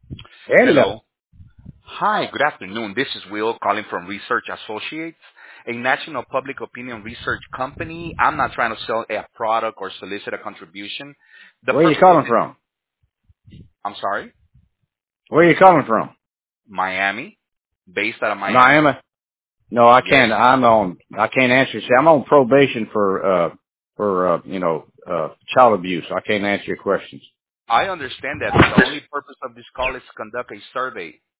Hello. Hello. Hi, good afternoon. This is Will calling from Research Associates, a national public opinion research company. I'm not trying to sell a product or solicit a contribution. The Where are you purpose of calling this, from? I'm sorry, Where are you calling from? Miami, based out of Miami. Miami? No, I Yes, can't. I can't answer. See, I'm on probation for child abuse. I can't answer your questions. I understand that, but the only purpose of this call is to conduct a survey